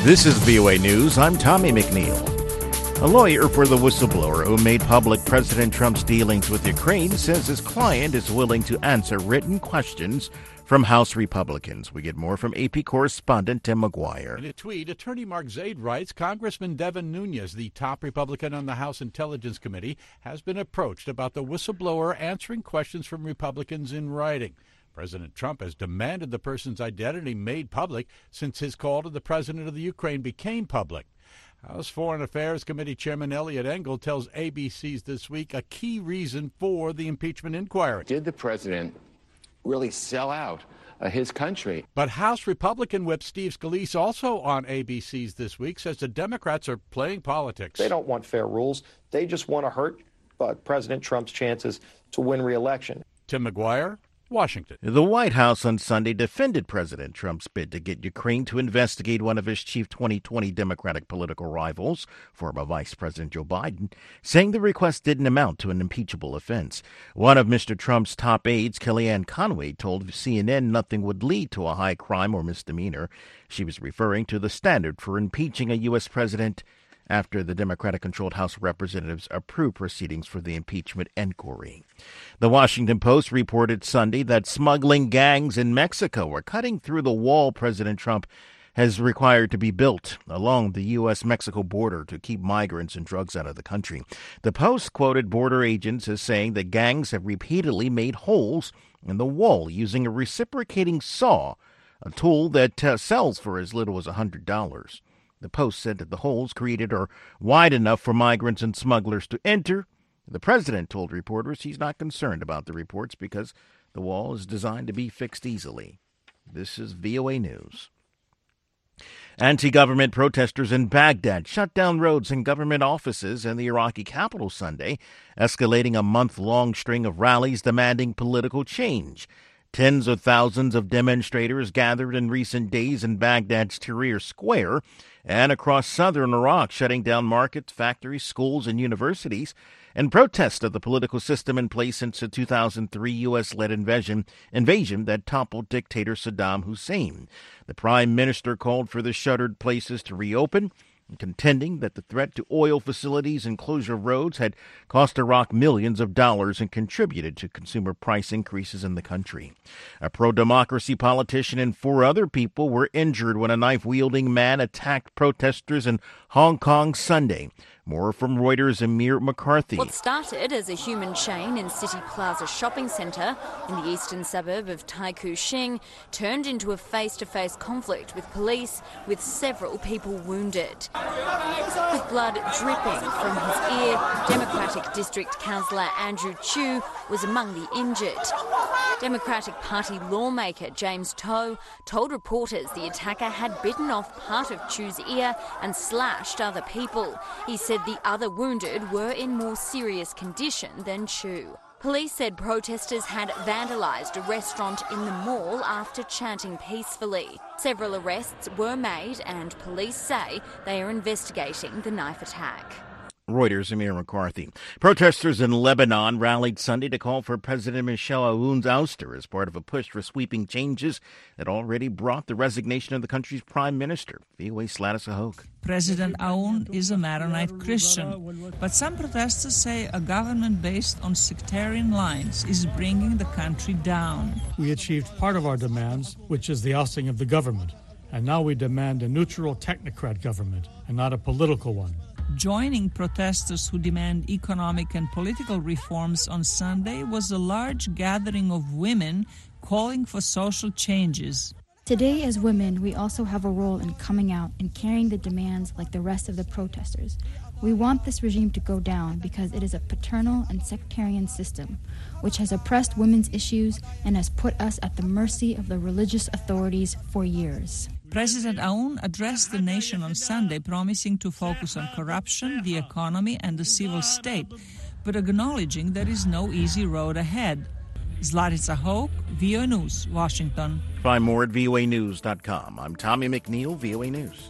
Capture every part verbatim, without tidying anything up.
This is V O A News. I'm Tommy McNeil. A lawyer for the whistleblower who made public President Trump's dealings with Ukraine says his client is willing to answer written questions from House Republicans. We get more from A P correspondent Tim McGuire. In a tweet, attorney Mark Zaid writes, Congressman Devin Nunes, the top Republican on the House Intelligence Committee, has been approached about the whistleblower answering questions from Republicans in writing. President Trump has demanded the person's identity made public since his call to the president of the Ukraine became public. House Foreign Affairs Committee Chairman Eliot Engel tells A B C's This Week a key reason for the impeachment inquiry. Did the president really sell out uh, his country? But House Republican Whip Steve Scalise, also on A B C's This Week, says the Democrats are playing politics. They don't want fair rules. They just want to hurt uh, President Trump's chances to win re-election. Tim McGuire, Washington. The White House on Sunday defended President Trump's bid to get Ukraine to investigate one of his chief twenty twenty Democratic political rivals, former Vice President Joe Biden, saying the request didn't amount to an impeachable offense. One of Mister Trump's top aides, Kellyanne Conway, told C N N nothing would lead to a high crime or misdemeanor. She was referring to the standard for impeaching a U S president after the Democratic-controlled House of Representatives approved proceedings for the impeachment inquiry. The Washington Post reported Sunday that smuggling gangs in Mexico are cutting through the wall President Trump has required to be built along the U S Mexico border to keep migrants and drugs out of the country. The Post quoted border agents as saying that gangs have repeatedly made holes in the wall using a reciprocating saw, a tool that uh, sells for as little as one hundred dollars. The Post said that the holes created are wide enough for migrants and smugglers to enter. The president told reporters he's not concerned about the reports because the wall is designed to be fixed easily. This is V O A News. Anti-government protesters in Baghdad shut down roads and government offices in the Iraqi capital Sunday, escalating a month-long string of rallies demanding political change. Tens of thousands of demonstrators gathered in recent days in Baghdad's Tahrir Square and across southern Iraq, shutting down markets, factories, schools, and universities in protest of the political system in place since the two thousand three U S-led invasion, invasion that toppled dictator Saddam Hussein. The prime minister called for the shuttered places to reopen, contending that the threat to oil facilities and closure of roads had cost Iraq millions of dollars and contributed to consumer price increases in the country. A pro-democracy politician and four other people were injured when a knife-wielding man attacked protesters in Hong Kong Sunday. More from Reuters' Amir McCarthy. What started as a human chain in City Plaza shopping centre in the eastern suburb of Taikoo Shing turned into a face-to-face conflict with police, with several people wounded. With blood dripping from his ear, Democratic District Councillor Andrew Chew was among the injured. Democratic Party lawmaker James Toh told reporters the attacker had bitten off part of Chew's ear and slashed other people. He said the other wounded were in more serious condition than Chew. Police said protesters had vandalised a restaurant in the mall after chanting peacefully. Several arrests were made and police say they are investigating the knife attack. Reuters' Amir McCarthy. Protesters in Lebanon rallied Sunday to call for President Michel Aoun's ouster as part of a push for sweeping changes that already brought the resignation of the country's prime minister. V O A's Gladys Ahok. President Aoun is a Maronite Christian, but some protesters say a government based on sectarian lines is bringing the country down. We achieved part of our demands, which is the ousting of the government, and now we demand a neutral technocrat government and not a political one. Joining protesters who demand economic and political reforms on Sunday was a large gathering of women calling for social changes. Today, as women, we also have a role in coming out and carrying the demands like the rest of the protesters. We want this regime to go down because it is a paternal and sectarian system which has oppressed women's issues and has put us at the mercy of the religious authorities for years. President Aoun addressed the nation on Sunday, promising to focus on corruption, the economy, and the civil state, but acknowledging there is no easy road ahead. Zlatica Hoke, V O A News, Washington. Find more at V O A news dot com. I'm Tommy McNeil, V O A News.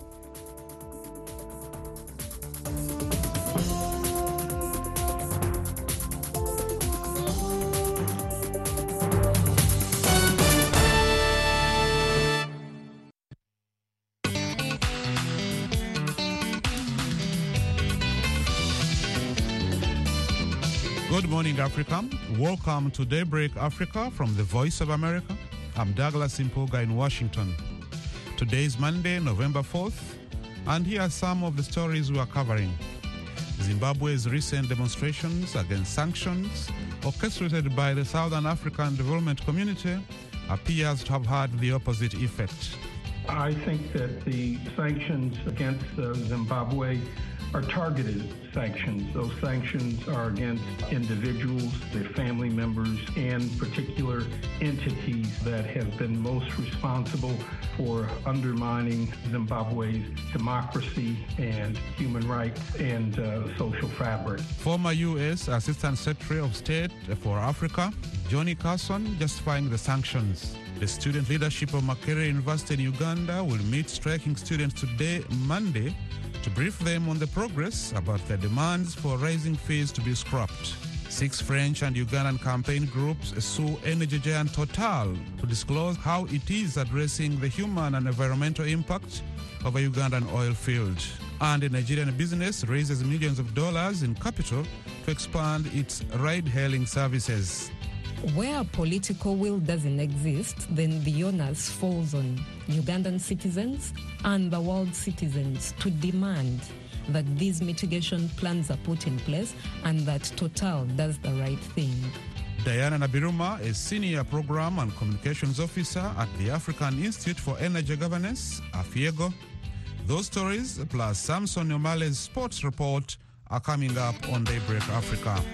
Good morning, Africa. Welcome to Daybreak Africa from the Voice of America. I'm Douglas Impoga in Washington. Today is Monday, November fourth, and here are some of the stories we are covering. Zimbabwe's recent demonstrations against sanctions, orchestrated by the Southern African Development Community, appears to have had the opposite effect. I think that the sanctions against uh, Zimbabwe are targeted sanctions. Those sanctions are against individuals, their family members, and particular entities that have been most responsible for undermining Zimbabwe's democracy and human rights and uh, social fabric. Former U S Assistant Secretary of State for Africa, Johnny Carson, justifying the sanctions. The student leadership of Makerere University in Uganda will meet striking students today, Monday, to brief them on the progress about their demands for rising fees to be scrapped. Six French and Ugandan campaign groups sue energy giant Total to disclose how it is addressing the human and environmental impact of a Ugandan oil field. And a Nigerian business raises millions of dollars in capital to expand its ride-hailing services. Where political will doesn't exist, then the onus falls on Ugandan citizens and the world citizens to demand that these mitigation plans are put in place and that Total does the right thing. Diana Nabiruma is Senior Program and Communications Officer at the African Institute for Energy Governance, AFIEGO. Those stories, plus Samson Omale's sports report, are coming up on Daybreak Africa.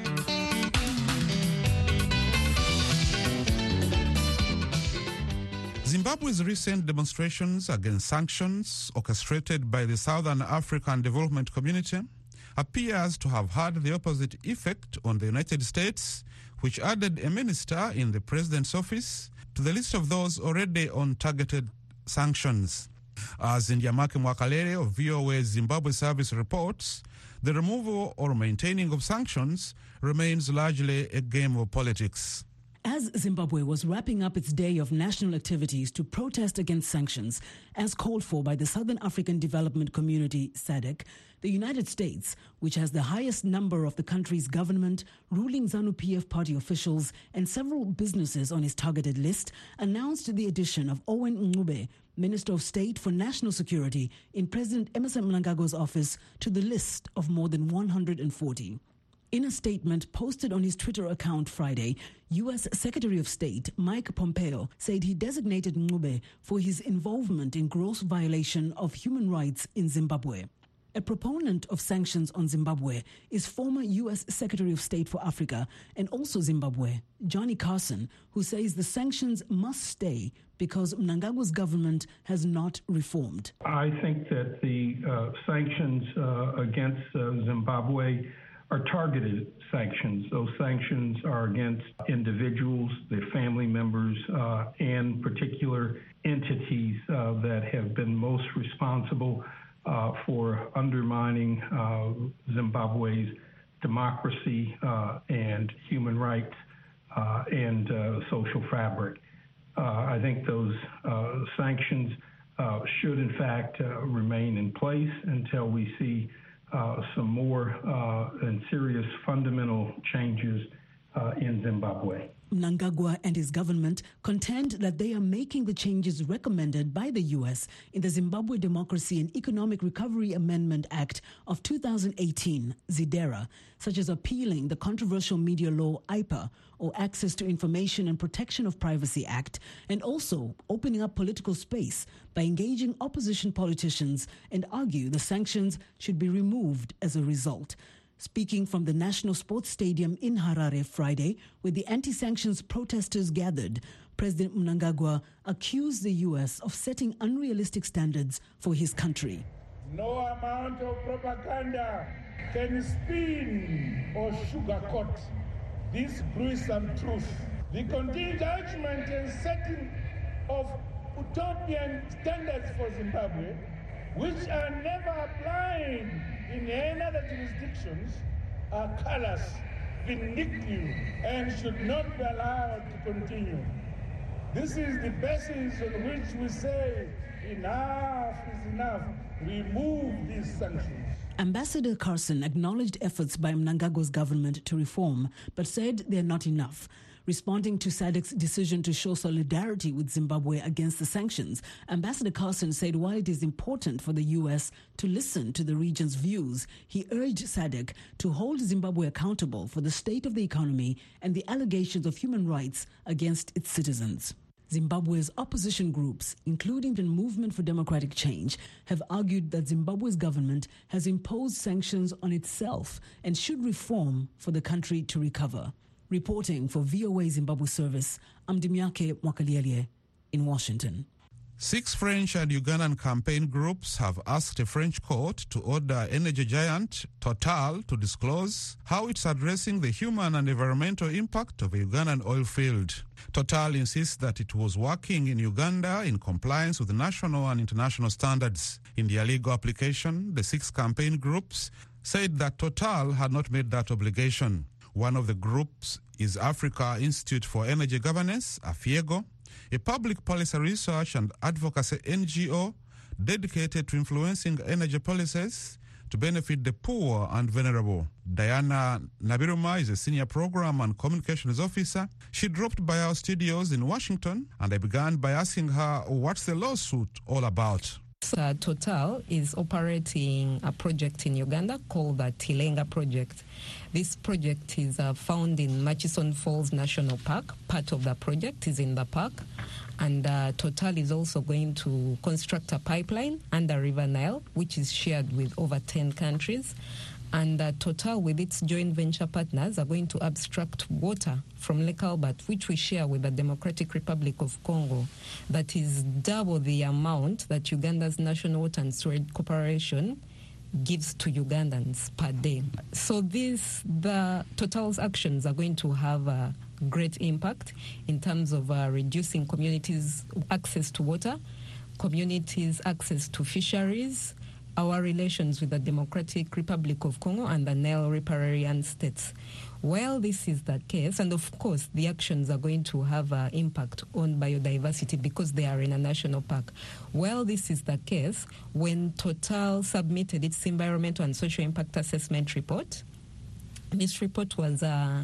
Zimbabwe's recent demonstrations against sanctions orchestrated by the Southern African Development Community appears to have had the opposite effect on the United States, which added a minister in the president's office to the list of those already on targeted sanctions. As Indiamake Mwakalere of V O A's Zimbabwe Service reports, the removal or maintaining of sanctions remains largely a game of politics. As Zimbabwe was wrapping up its day of national activities to protest against sanctions, as called for by the Southern African Development Community, S A D C, the United States, which has the highest number of the country's government, ruling ZANU-P F party officials, and several businesses on its targeted list, announced the addition of Owen Ncube, Minister of State for National Security, in President Emmerson Mnangagwa's office to the list of more than one hundred forty. In a statement posted on his Twitter account Friday, U S Secretary of State Mike Pompeo said he designated Ncube for his involvement in gross violation of human rights in Zimbabwe. A proponent of sanctions on Zimbabwe is former U S Secretary of State for Africa and also Zimbabwe, Johnny Carson, who says the sanctions must stay because Mnangagwa's government has not reformed. I think that the uh, sanctions uh, against uh, Zimbabwe are targeted sanctions. Those sanctions are against individuals, their family members, uh, and particular entities uh, that have been most responsible uh, for undermining uh, Zimbabwe's democracy uh, and human rights uh, and uh, social fabric. Uh, I think those uh, sanctions uh, should, in fact, uh, remain in place until we see Uh, some more uh, and serious fundamental changes uh, in Zimbabwe. Mnangagwa and his government contend that they are making the changes recommended by the U S in the Zimbabwe Democracy and Economic Recovery Amendment Act of two thousand eighteen, ZIDERA, such as appealing the controversial media law I P A, or Access to Information and Protection of Privacy Act, and also opening up political space by engaging opposition politicians and argue the sanctions should be removed as a result. Speaking from the National Sports Stadium in Harare Friday, where the anti-sanctions protesters gathered, President Mnangagwa accused the U S of setting unrealistic standards for his country. No amount of propaganda can spin or sugarcoat this gruesome truth. The continued judgment and setting of utopian standards for Zimbabwe, which are never applied in any other jurisdictions, are callous, vindictive, and should not be allowed to continue. This is the basis on which we say enough is enough. Remove these sanctions. Ambassador Carson acknowledged efforts by Mnangagwa's government to reform, but said they're not enough. Responding to SADC's decision to show solidarity with Zimbabwe against the sanctions, Ambassador Carson said while it is important for the U S to listen to the region's views, he urged SADC to hold Zimbabwe accountable for the state of the economy and the allegations of human rights against its citizens. Zimbabwe's opposition groups, including the Movement for Democratic Change, have argued that Zimbabwe's government has imposed sanctions on itself and should reform for the country to recover. Reporting for V O A Zimbabwe Service, I'm Dimyake Mwakaliele in Washington. Six French and Ugandan campaign groups have asked a French court to order energy giant Total to disclose how it's addressing the human and environmental impact of a Ugandan oil field. Total insists that it was working in Uganda in compliance with national and international standards. In their legal application, the six campaign groups said that Total had not made that obligation. One of the groups is Africa Institute for Energy Governance, AFIEGO, a public policy research and advocacy N G O dedicated to influencing energy policies to benefit the poor and vulnerable. Diana Nabiruma is a senior program and communications officer. She dropped by our studios in Washington, and I began by asking her what's the lawsuit all about. Uh, Total is operating a project in Uganda called the Tilenga Project. This project is uh, found in Murchison Falls National Park. Part of the project is in the park. And uh, Total is also going to construct a pipeline under River Nile, which is shared with over ten countries. And uh, Total, with its joint venture partners, are going to abstract water from Lake Albert, which we share with the Democratic Republic of Congo. That is double the amount that Uganda's National Water and Storage Corporation gives to Ugandans per day. So this, the Total's actions are going to have a great impact in terms of uh, reducing communities' access to water, communities' access to fisheries, our relations with the Democratic Republic of Congo and the Nile riparian states. Well, this is the case, and of course the actions are going to have an impact on biodiversity because they are in a national park. Well, this is the case when Total submitted its environmental and social impact assessment report. This report was uh,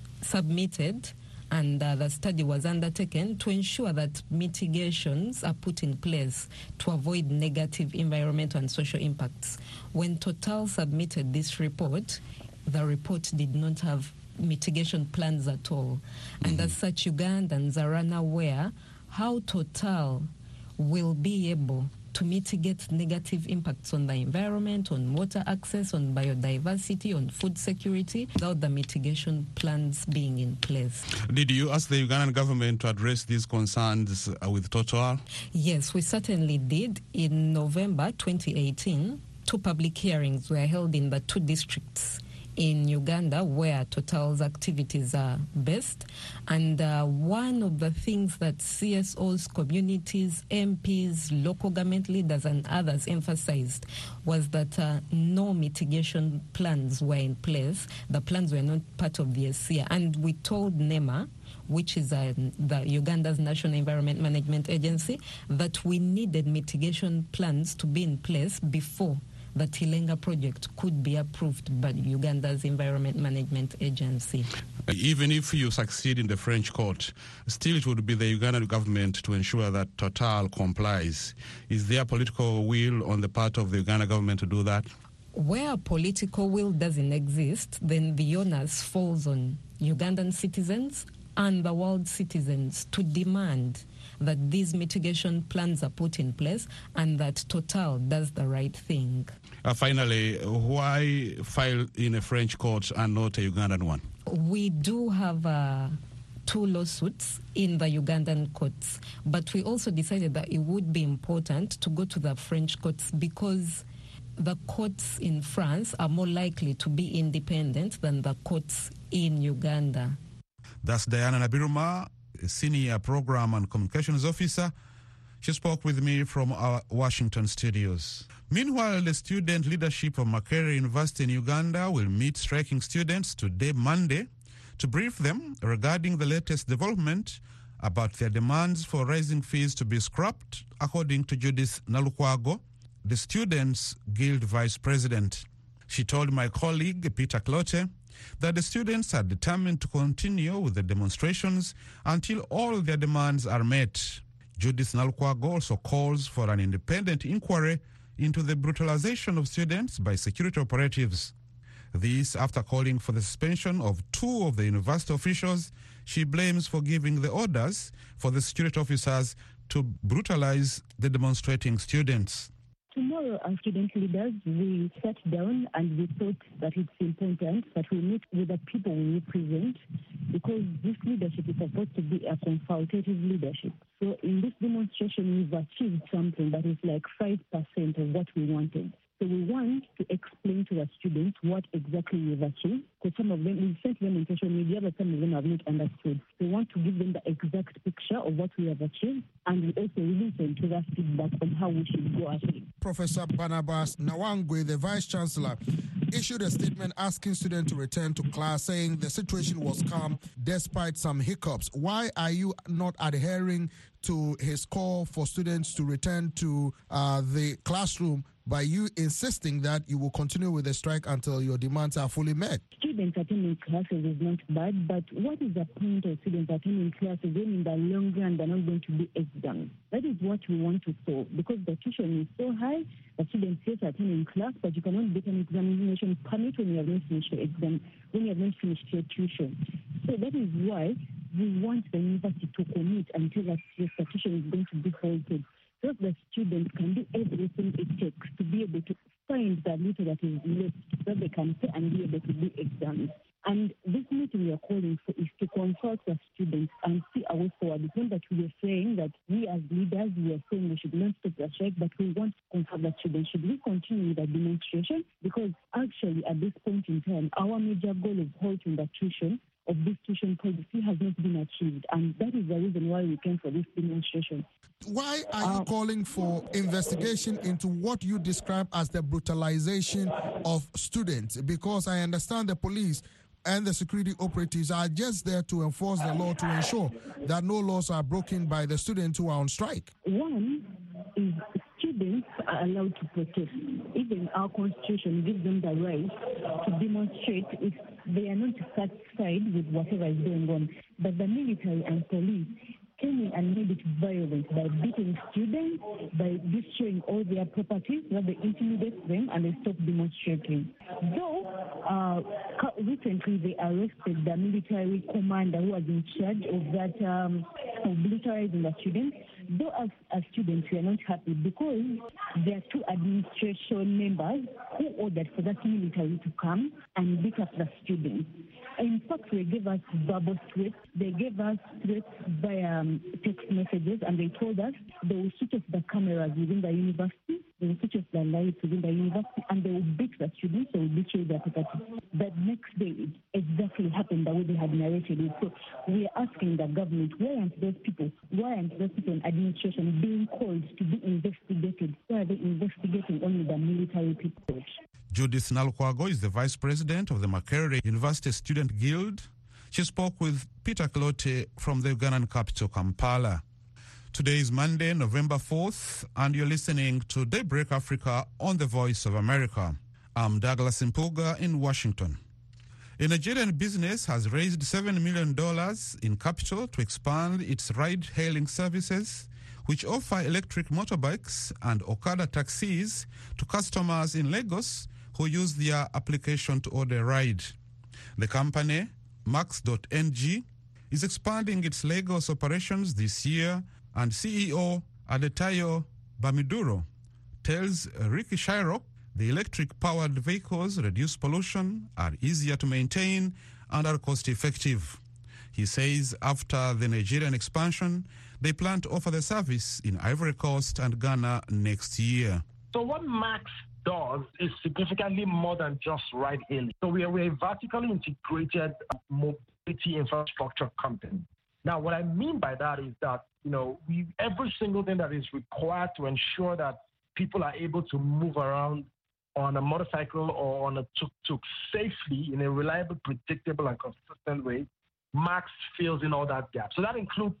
submitted and uh, the study was undertaken to ensure that mitigations are put in place to avoid negative environmental and social impacts. When Total submitted this report, the report did not have mitigation plans at all. And mm-hmm. as such, Ugandans are unaware how Total will be able to mitigate negative impacts on the environment, on water access, on biodiversity, on food security, without the mitigation plans being in place. Did you ask the Ugandan government to address these concerns uh, with Total? Yes, we certainly did. In November twenty eighteen, two public hearings were held in the two districts in Uganda where Total's activities are based. And uh, one of the things that C S Os, communities, M Ps, local government leaders and others emphasized was that uh, no mitigation plans were in place. The plans were not part of the E S I A. And we told NEMA, which is uh, the Uganda's National Environment Management Agency, that we needed mitigation plans to be in place before the Tilenga project could be approved by Uganda's Environment Management Agency. Even if you succeed in the French court, still it would be the Ugandan government to ensure that Total complies. Is there political will on the part of the Uganda government to do that? Where political will doesn't exist, then the onus falls on Ugandan citizens and the world citizens to demand that these mitigation plans are put in place and that Total does the right thing. Uh, finally, why file in a French court and not a Ugandan one? We do have uh, two lawsuits in the Ugandan courts, but we also decided that it would be important to go to the French courts because the courts in France are more likely to be independent than the courts in Uganda. That's Diana Nabiruma, a senior program and communications officer. She spoke with me from our Washington studios. Meanwhile, the student leadership of Makerere University in Uganda will meet striking students today, Monday, to brief them regarding the latest development about their demands for rising fees to be scrapped, according to Judith Nalukwago, the Students' Guild Vice President. She told my colleague, Peter Clote, that the students are determined to continue with the demonstrations until all their demands are met. Judith Nalukwago also calls for an independent inquiry into the brutalization of students by security operatives. This after calling for the suspension of two of the university officials she blames for giving the orders for the security officers to brutalize the demonstrating students. Tomorrow, as student leaders, we sat down and we thought that it's important that we meet with the people we represent, because this leadership is supposed to be a consultative leadership. So in this demonstration, we've achieved something that is like five percent of what we wanted. So we want to explain to our students what exactly we've achieved, because some of them, we've sent them on social media, but some of them have not understood. We want to give them the exact picture of what we have achieved, and we also listen to their feedback on how we should go ahead. Professor Barnabas Nawangwe, the Vice-Chancellor, issued a statement asking students to return to class, saying the situation was calm despite some hiccups. Why are you not adhering to his call for students to return to uh, the classroom by you insisting that you will continue with the strike until your demands are fully met? Students attending classes is not bad, but what is the point of students attending classes when in the long run they're not going to be examined? That is what we want to solve, because the tuition is so high, the students yes attending class, but you cannot get an examination permit when you have not finished your exam, when you have not finished your tuition. So that is why we want the university to commit until that your tuition is going to be halted, so the students can do everything it takes to be able to find the little that is left, so they can pay and be able to do exams. And this meeting we are calling for is to consult the students and see our way forward. It's not that we are saying that we as leaders, we are saying we should not stop the strike, but we want to consult the students. Should we continue with the demonstration? Because actually at this point in time, our major goal of halting the tuition of this tuition policy has not been achieved, and that is the reason why we came for this demonstration. Why are you calling for investigation into what you describe as the brutalization of students? Because I understand the police and the security operatives are just there to enforce the law, to ensure that no laws are broken by the students who are on strike. One is students are allowed to protest. Even our constitution gives them the right to demonstrate if they are not satisfied with whatever is going on. But the military and police came in and made it violent by beating students, by destroying all their properties, where they intimidate them and they stop demonstrating. Though uh, recently they arrested the military commander who was in charge of that, um, of militarizing the students. Though as, as students we are not happy, because there are two administration members who ordered for that military to come and beat up the students. In fact, they gave us verbal threats. They gave us threats via um, text messages, and they told us they will switch off the cameras within the university, they will switch off the lights within the university, and they will beat the students, they will betray their property. That next day, it exactly happened the way they had narrated it. So we are asking the government, why aren't those people, why aren't those people in administration being called to be investigated? Why are they investigating only the military people? Judith Nalukwago is the Vice President of the Makerere University Student Guild. She spoke with Peter Clote from the Ugandan capital, Kampala. Today is Monday, November fourth, and you're listening to Daybreak Africa on the Voice of America. I'm Douglas Impuga in Washington. A Nigerian business has raised seven million dollars in capital to expand its ride-hailing services, which offer electric motorbikes and Okada taxis to customers in Lagos who use their application to order a ride. The company, Max dot N G, is expanding its Lagos operations this year, and C E O Adetayo Bamiduro tells Ricky Shirok the electric-powered vehicles reduce pollution, are easier to maintain, and are cost-effective. He says after the Nigerian expansion, they plan to offer the service in Ivory Coast and Ghana next year. So what Max does is significantly more than just ride-hailing. So we are, we're a vertically integrated mobility infrastructure company. Now, what I mean by that is that, you know, we every single thing that is required to ensure that people are able to move around on a motorcycle or on a tuk-tuk safely in a reliable, predictable, and consistent way, Max fills in all that gap. So that includes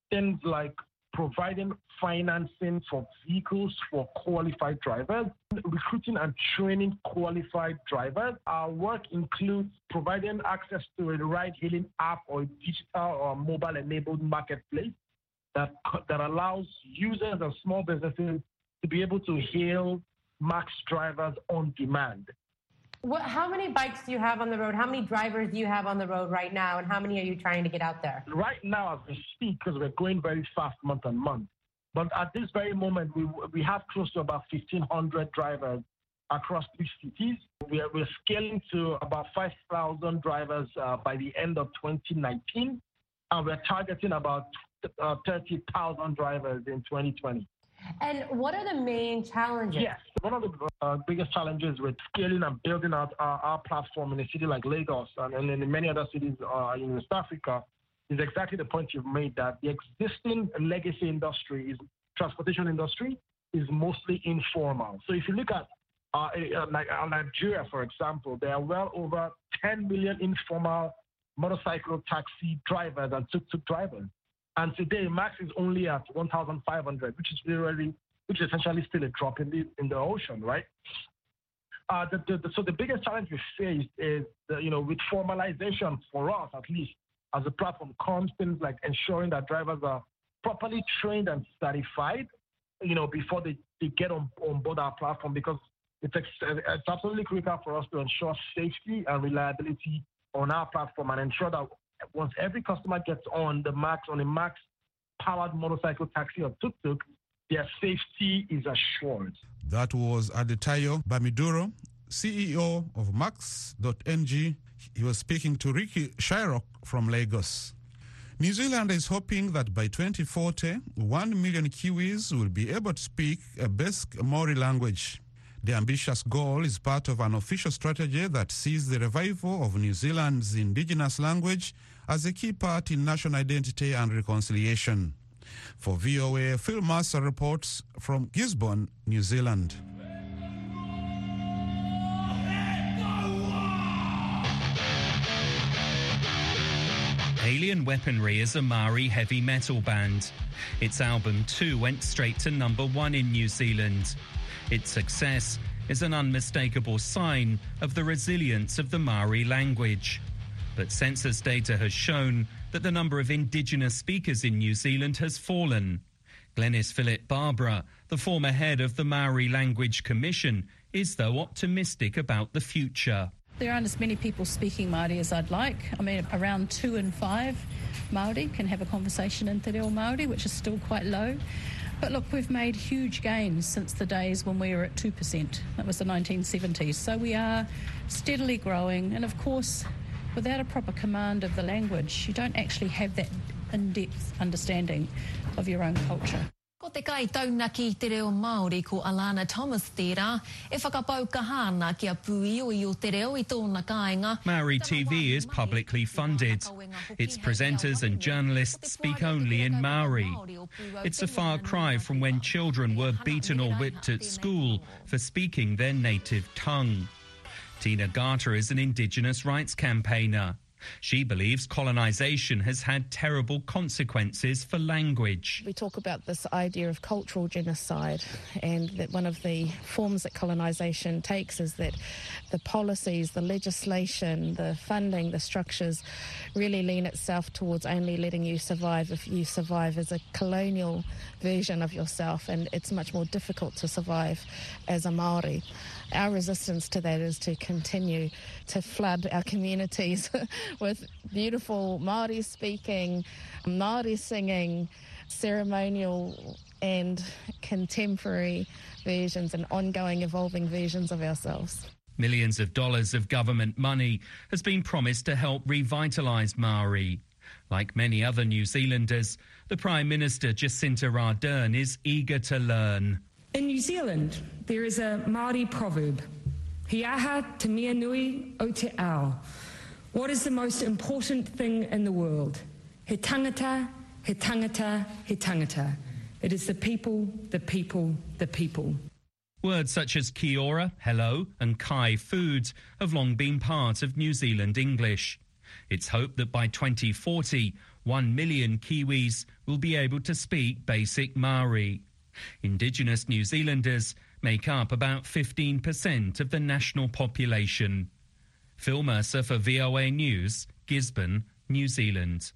things like providing financing for vehicles for qualified drivers, recruiting and training qualified drivers. Our work includes providing access to a ride-hailing app or a digital or mobile-enabled marketplace that, that allows users and small businesses to be able to hail Max drivers on demand. What, how many bikes do you have on the road? How many drivers do you have on the road right now? And how many are you trying to get out there? Right now, as we speak, because we're going very fast month on month, but at this very moment, we we have close to about fifteen hundred drivers across three cities. We are, we're scaling to about five thousand drivers uh, by the end of twenty nineteen, and we're targeting about uh, thirty thousand drivers in twenty twenty. And what are the main challenges? Yes, one of the uh, biggest challenges with scaling and building out our, our platform in a city like Lagos and, and in many other cities uh, in West Africa is exactly the point you've made, that the existing legacy industry, is transportation industry, is mostly informal. So if you look at uh, uh, like uh, Nigeria, for example, there are well over ten million informal motorcycle taxi drivers and tuk-tuk drivers. And today, Max is only at one thousand five hundred, which is really, which is essentially still a drop in the in the ocean, right? Uh, the, the, the, so the biggest challenge we face is, the, you know, with formalization for us, at least as a platform, comes things like ensuring that drivers are properly trained and certified, you know, before they, they get on, on board our platform, because it's, it's absolutely critical for us to ensure safety and reliability on our platform and ensure that once every customer gets on the Max, on a Max-powered motorcycle, taxi, or tuk-tuk, their safety is assured. That was Adetayo Bamiduro, C E O of Max dot N G. He was speaking to Ricky Shyrock from Lagos. New Zealand is hoping that by twenty forty, one million Kiwis will be able to speak a basic Maori language. The ambitious goal is part of an official strategy that sees the revival of New Zealand's indigenous language as a key part in national identity and reconciliation. For V O A, Phil Mercer reports from Gisborne, New Zealand. Alien Weaponry is a Maori heavy metal band. Its album Two went straight to number one in New Zealand. Its success is an unmistakable sign of the resilience of the Maori language. But census data has shown that the number of indigenous speakers in New Zealand has fallen. Glenys Philip-Barbara, the former head of the Maori Language Commission, is though optimistic about the future. There aren't as many people speaking Māori as I'd like. I mean, around two in five Māori can have a conversation in Te Reo Māori, which is still quite low. But look, we've made huge gains since the days when we were at two percent. That was the nineteen seventies. So we are steadily growing. And of course, without a proper command of the language, you don't actually have that in-depth understanding of your own culture. Ko te kai taunaki te reo Māori ko Alana Thomas tērā, e whakapau kahana kia puioi o te reo I tōna kāinga. Maori T V is publicly funded. Its presenters and journalists speak only in Maori. It's a far cry from when children were beaten or whipped at school for speaking their native tongue. Tina Garter is an Indigenous rights campaigner. She believes colonisation has had terrible consequences for language. We talk about this idea of cultural genocide, and that one of the forms that colonisation takes is that the policies, the legislation, the funding, the structures really lean itself towards only letting you survive if you survive as a colonial version of yourself, and it's much more difficult to survive as a Māori. Our resistance to that is to continue to flood our communities with beautiful Māori speaking, Māori singing, ceremonial and contemporary versions and ongoing evolving versions of ourselves. Millions of dollars of government money has been promised to help revitalise Māori. Like many other New Zealanders, the Prime Minister Jacinda Ardern is eager to learn. In New Zealand, there is a Māori proverb, He aha te mea nui o te ao. What is the most important thing in the world? He tangata, he tangata, he tangata. It is the people, the people, the people. Words such as kia ora, hello, and kai food have long been part of New Zealand English. It's hoped that by twenty forty, One million Kiwis will be able to speak basic Maori. Indigenous New Zealanders make up about fifteen percent of the national population. Phil Mercer for V O A News, Gisborne, New Zealand.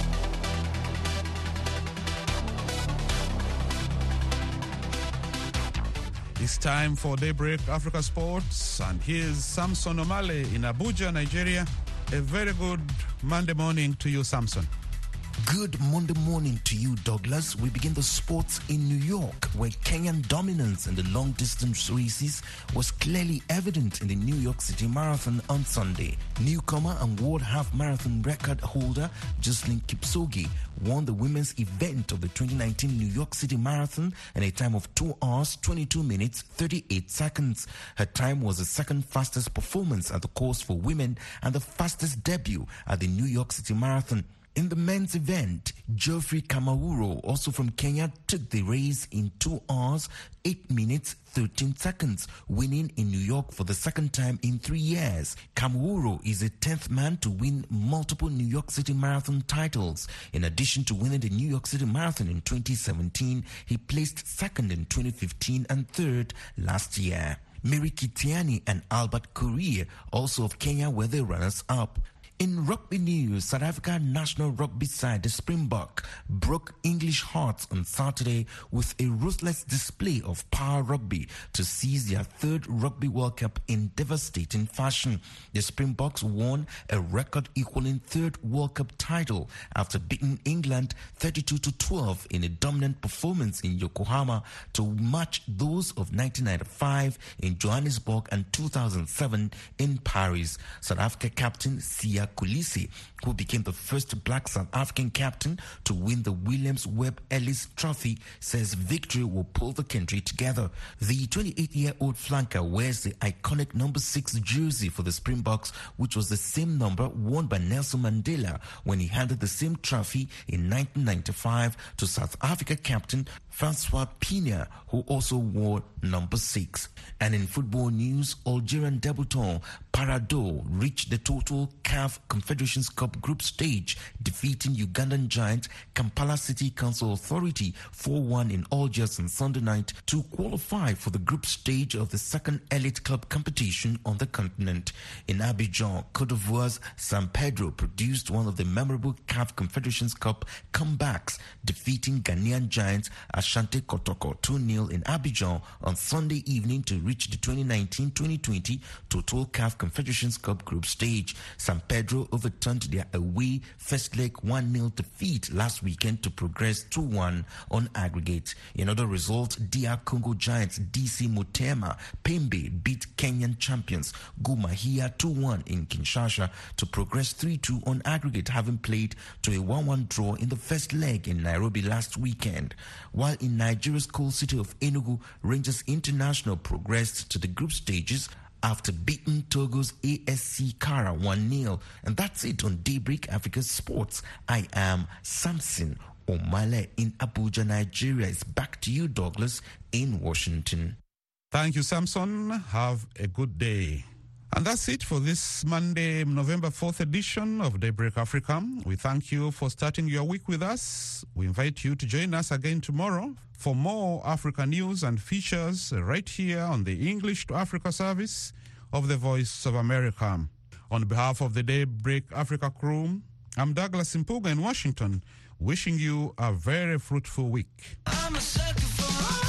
It's time for Daybreak Africa Sports, and here's Samson Omale in Abuja, Nigeria. A very good Monday morning to you, Samson. Good Monday morning to you, Douglas. We begin the sports in New York, where Kenyan dominance in the long-distance races was clearly evident in the New York City Marathon on Sunday. Newcomer and world half-marathon record holder Jocelyn Kipchoge won the women's event of the twenty nineteen New York City Marathon in a time of two hours, twenty-two minutes, thirty-eight seconds. Her time was the second fastest performance at the course for women and the fastest debut at the New York City Marathon. In the men's event, Geoffrey Kamawuro, also from Kenya, took the race in two hours, eight minutes, thirteen seconds, winning in New York for the second time in three years. Kamawuro is the tenth man to win multiple New York City Marathon titles. In addition to winning the New York City Marathon in twenty seventeen, he placed second in twenty fifteen and third last year. Mary Kitiani and Albert Korir, also of Kenya, were the runners-up. In rugby news, South Africa national rugby side, the Springbok, broke English hearts on Saturday with a ruthless display of power rugby to seize their third Rugby World Cup in devastating fashion. The Springboks won a record-equaling third World Cup title after beating England thirty-two to twelve in a dominant performance in Yokohama to match those of nineteen ninety-five in Johannesburg and two thousand seven in Paris. South Africa captain Siya Kolisi, who became the first black South African captain to win the Williams Webb Ellis Trophy, says victory will pull the country together. The twenty-eight-year-old flanker wears the iconic number six jersey for the Springboks, which was the same number worn by Nelson Mandela when he handed the same trophy in nineteen ninety-five to South Africa captain Francois Pienaar, who also wore number six. And in football news, Algerian debutant Parado reached the total C A F Confederations Cup group stage, defeating Ugandan giant Kampala City Council Authority four one in Algiers on Sunday night to qualify for the group stage of the second elite club competition on the continent. In Abidjan, Cote d'Ivoire's San Pedro produced one of the memorable C A F Confederations Cup comebacks, defeating Ghanaian giants Ashanti Kotoko two nil in Abidjan on Sunday evening to reach the twenty nineteen twenty twenty total C A F Confederations Cup group stage. San Pedro overturned their away first leg one nil defeat last weekend to progress two one on aggregate. In other results, D R Congo giants D C Motema Pembe beat Kenyan champions Gor Mahia two one in Kinshasa to progress three two on aggregate, having played to a one one draw in the first leg in Nairobi last weekend. While in Nigeria's coal city of Enugu, Rangers International progressed to the group stages after beating Togo's A S C Kara one nil. And that's it on Daybreak Africa Sports. I am Samson Omale in Abuja, Nigeria. It's back to you, Douglas, in Washington. Thank you, Samson. Have a good day. And that's it for this Monday, November fourth edition of Daybreak Africa. We thank you for starting your week with us. We invite you to join us again tomorrow for more Africa news and features right here on the English to Africa service of the Voice of America. On behalf of the Daybreak Africa crew, I'm Douglas Mpuga in Washington, wishing you a very fruitful week. I'm a sucker for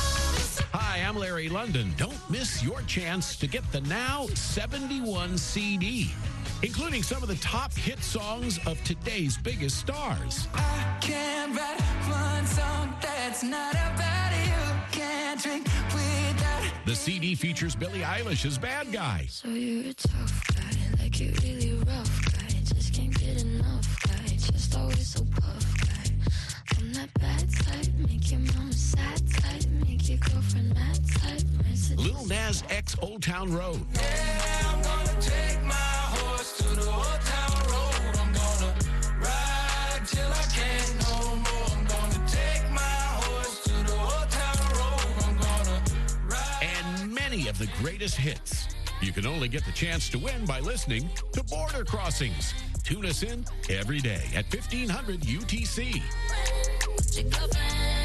Hi, I'm Larry London. Don't miss your chance to get the Now seventy-one C D, including some of the top hit songs of today's biggest stars. I can't write one song that's not about you. Can't drink without. The C D features Billie Eilish as Bad Guy. So you're a tough guy, like you really rough guy. Just can't get enough guy, just always so puff guy. I'm that bad type, make your mama sad type, make your girlfriend mad type. Lil Nas X Old Town Road. Yeah, I'm gonna take my horse to the Old Town Road. I'm gonna ride till I can't no more. I'm gonna take my horse to the Old Town Road. I'm gonna ride. And many of the greatest hits. You can only get the chance to win by listening to Border Crossings. Tune us in every day at fifteen hundred U T C. Your girlfriend.